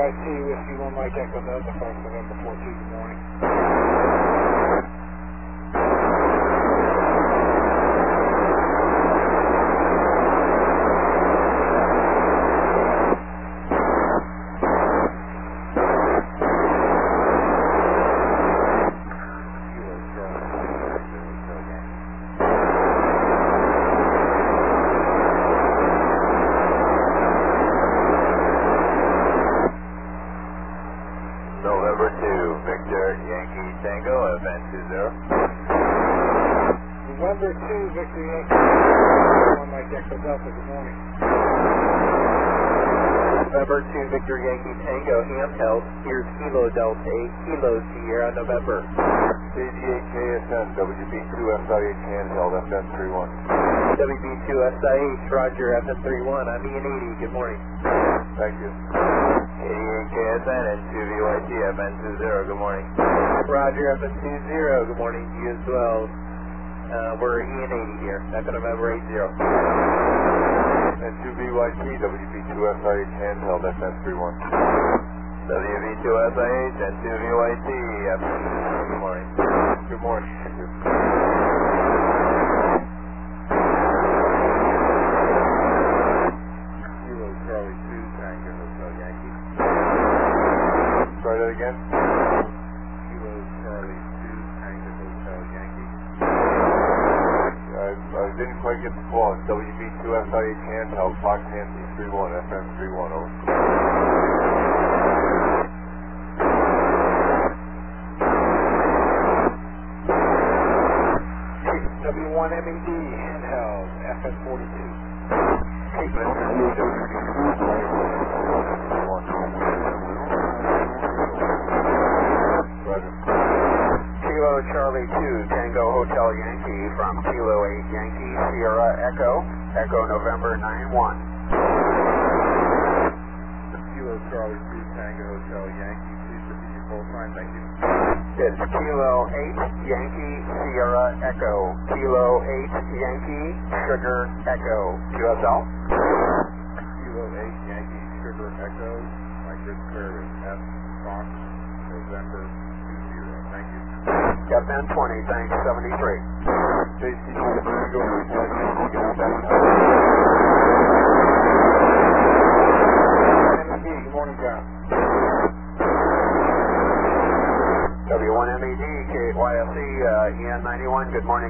WYT, Whiskey 1 Mike Echo Delta, Fox November 42, good morning. November 2, Victor Yankee Tango, FN 20. November 2, Victor Yankee 1 Mike Echo Delta, good morning. November 2, Victor Yankee Tango, handheld. Here's Kilo Delta 8, Kilo Sierra, November. KD8KSN, WB2SIH handheld, FN 31. WB2SIH, Roger, FN 31. I'm Ian 80, good morning. Thank you. KD8KSN and 2VYT, FN 20, good morning. Roger, FN 20, good morning to you as well. We're Ian 80 here, Echo November 80. And 2VYT, WB2SIH handheld, FN 31. WB2SIH and 2VYT, good morning. Good morning. Thank you. Kilo Charlie 2, Tango Hotel Yankee. Try that again. Kilo Charlie 2, Tango Hotel Yankee. I didn't quite get the call. It's WB2SIH handheld, Fox Nancy 31, FM 31, over. W1MED handheld, FN 42. Kilo Charlie 2, Tango Hotel Yankee from Kilo 8 Yankee Sierra Echo, Echo November 91. Kilo Charlie 2, Tango Hotel Yankee, please repeat your full sign, thank you. It's Kilo 8 Yankee Sierra Echo, Kilo 8 Yankee Sugar Echo, QSL. Kilo 8 Yankee Sugar Echo, my grid clear is F Fox November 20, thank you. FN 20, thanks, 73. JC Tango, Good morning, John. W1MED, KYSC, EN91, good morning.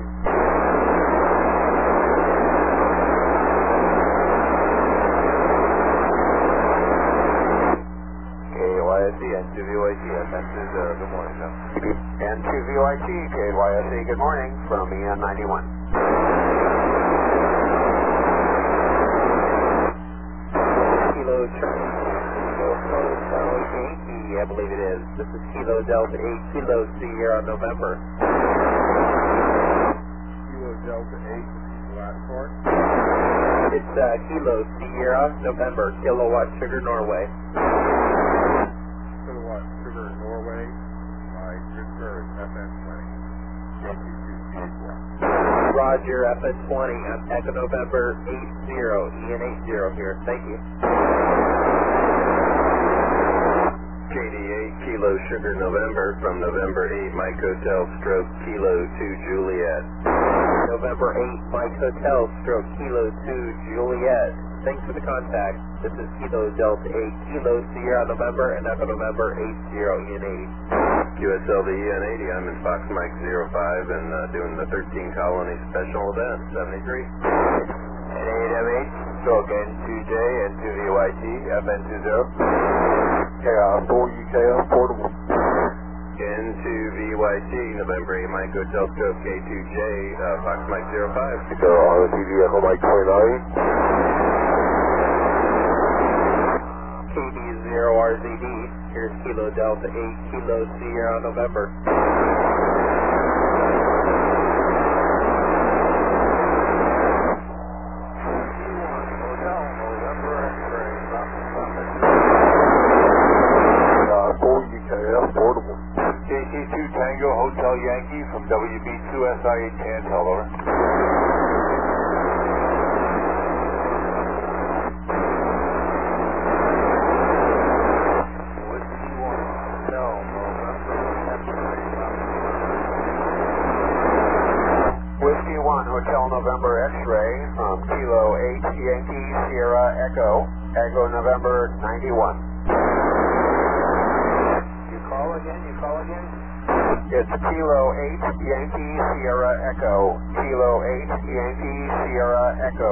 KYSC and 2VYT, FN 20, good morning, sir. And 2VYT, KYSC, good morning, from EN91. Kilo Charlie Yankee, I believe it is. This is Kilo Delta 8, Kilo Sierra, November. Kilo Delta 8, the last part. It's Kilo Sierra, November, Kilowatt Sugar, Norway. Kilowatt Sugar, Norway. My grid clear is FN 20. JT2CH1. Roger, FN 20, I'm Echo November 80, Ian 80 here, thank you. KD8, Kilo Sugar, November, from November 8, Mike Hotel, stroke, Kilo 2, Juliet. November 8, Mike Hotel, stroke, Kilo 2, Juliet. Thanks for the contact. This is Kilo Delta 8, Kilo Sierra, November, and Echo November 80, Ian 80. QSL to Ian 80, I'm in Fox Mike 05 and doing the 13 Colony Special Event, 73. And 8M8, stroke N2J and 2VYT, FN 20. KR 4UKL portable. N2VYT, November 8, Mike Hotel, stroke K2J, Fox Mike 05. So RTV Echo Mike 29. KD0RZD, here's Kilo Delta 8, Kilo Sierra, November. JT2 Tango Hotel Yankee from WB2SIH handheld, over. Echo, Echo November 91. You call again? It's Kilo 8 Yankee Sierra Echo, Kilo 8 Yankee Sierra Echo.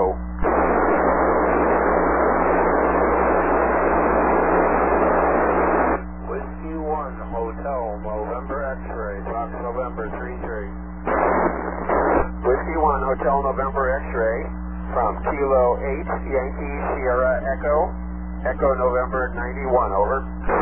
Whiskey 1 Hotel November X-ray, Fox November 33. Whiskey 1 Hotel November X-ray from Kilo 8 Yankee Sierra Echo, Echo November 91, over.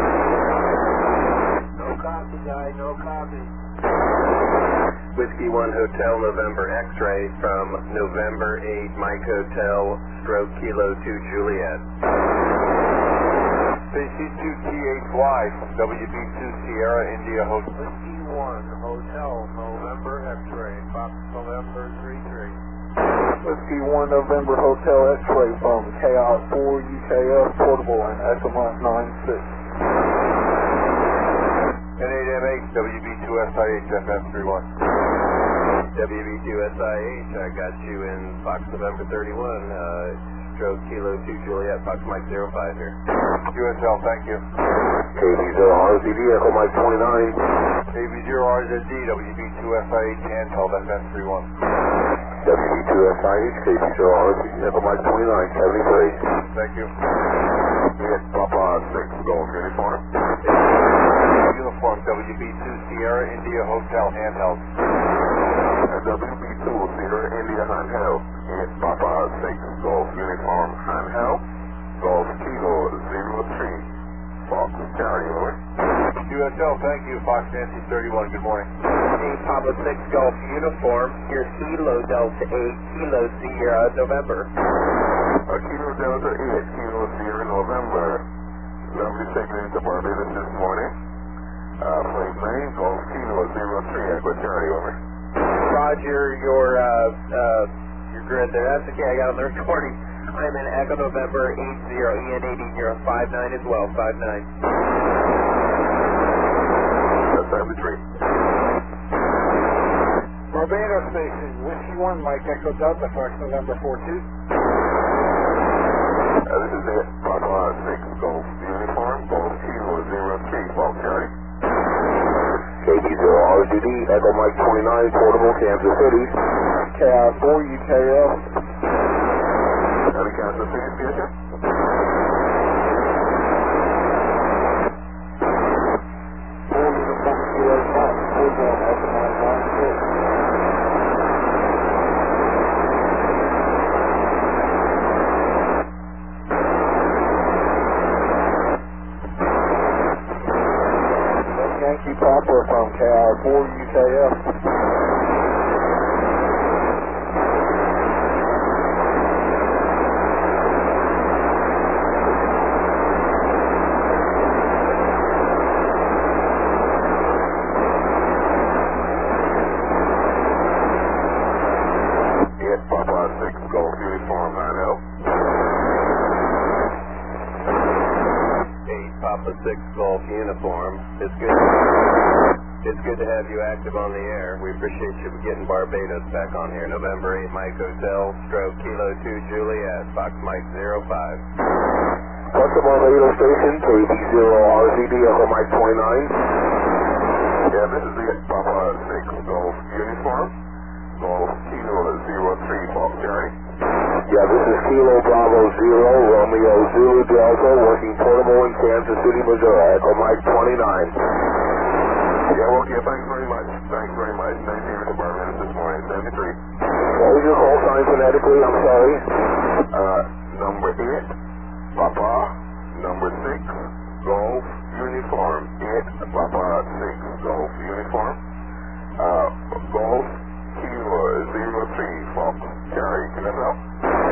No copy, guy, no copy. Whiskey 1 Hotel November X-ray from November 8 Mike Hotel stroke Kilo 2 Juliet. CC2THY from WB2 Sierra India Hotel. Whiskey 1 Hotel November X-ray, Fox November 33. Whiskey 1 November Hotel X-ray from Chaos 4 UKF Portable and Echo Mike 96. N8MH WB2SIH FM31. WB2SIH, I got you in Fox November 31, stroke Kilo 2 Juliet, Fox Mike 05 here. QSL, thank you. KB0RZD, Echo Mike 29. KB0RZD WB2SIH handheld FM31. WB2SIH, KB0RZD, Echo Mike 29, 73. Thank you. Yes, Papa 6, Golf Uniform. Uniform WB2 Sierra India Hotel handheld. WB2 Sierra India handheld. Yes, Papa 6, Golf Uniform handheld. Golf Kilo 03, Fox Carrier. QSL, thank you. Fox Nancy 31, good morning. Hey, Papa 6 Golf Uniform, here's Kilo Delta 8, Kilo Sierra November. Kilo Delta 8, Kilo Sierra November. Lovely checking into Barbados this morning. Plate 9, Golf Kilo 03, Echo Charlie, over. Roger, your grid there. That's okay, I got on the recording. I'm in Echo November 80, EN8059 as well, 59. That's 73. Barbados Station, Whiskey 1 Mike Echo Delta, Fox November 42. This is it, Papa 6, Golf Uniform, Golf Kilo 03, Fox Charlie. KB0RZD, Echo Mike 29, Portable, Kansas City. Chaos 4 UKF. Any Kansas City station? Yankee Papa from Chaos 4 UKF. Yes, Papa 6, Golf Uniform, handheld. 8 Papa 6 Golf Uniform. It's good to have you active on the air. We appreciate you getting Barbados back on here. November 8 Mike Hotel, stroke Kilo 2 Juliet, Fox Mike 05. What's the Barbados station? KB0RZD, Echo Mike 29. Yeah, this is it, Papa 6, Golf Uniform, Golf Kilo 03, Fox Charlie. Yeah, this is Kilo Bravo 0, Romeo Zulu Delta, working portable in Kansas City, Missouri. Echo Mike 29. Yeah, okay, thanks very much. Thanks very much. Nice here to Barbados this morning, 73. What was your call sign phonetically? I'm sorry. Number 8, Papa, number 6, Golf Uniform. 8, Papa 6, Golf Uniform. Golf Kilo 03, Fox Charlie. Can I help?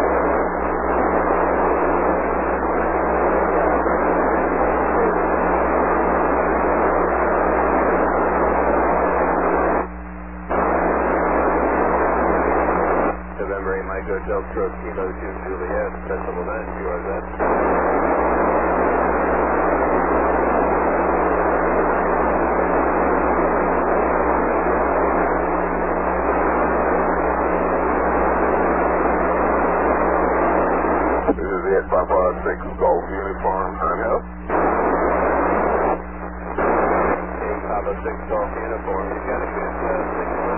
November 8 Mike Hotel, stroke Kilo 2 Juliet, Central Event, QRZ. This is it, Papa Golf Uniform, Angel. Papa 6 Golf Uniform, you got a good signal.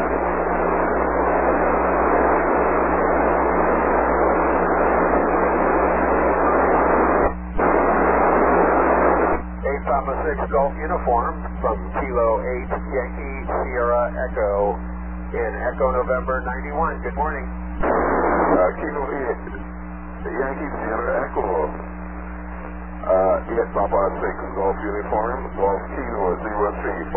8 Papa 6 Golf Uniform from Kilo 8 Yankee Sierra Echo in Echo November 91. Good morning. Kilo 8 Yankee Sierra Echo. 8 Papa 6 Golf Uniform, Golf Kilo 03.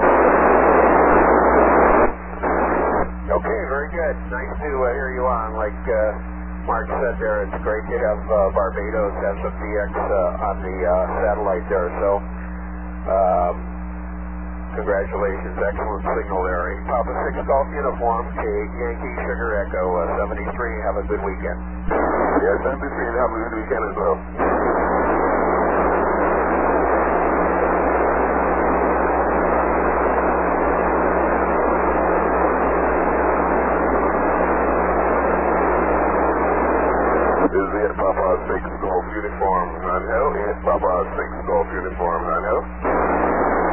Okay, very good. Nice to hear you on. Like Mark said there, it's great to have Barbados SFDX on the satellite there. So, congratulations. Excellent signal there. 8 Papa 6 Golf Uniform, Yankee Sugar Echo 73. Have a good weekend. Yes, 73. Have a good weekend as well. This is 8 Papa 6 Golf Uniform, Angel. 8 Papa 6 Golf Uniform, Angel.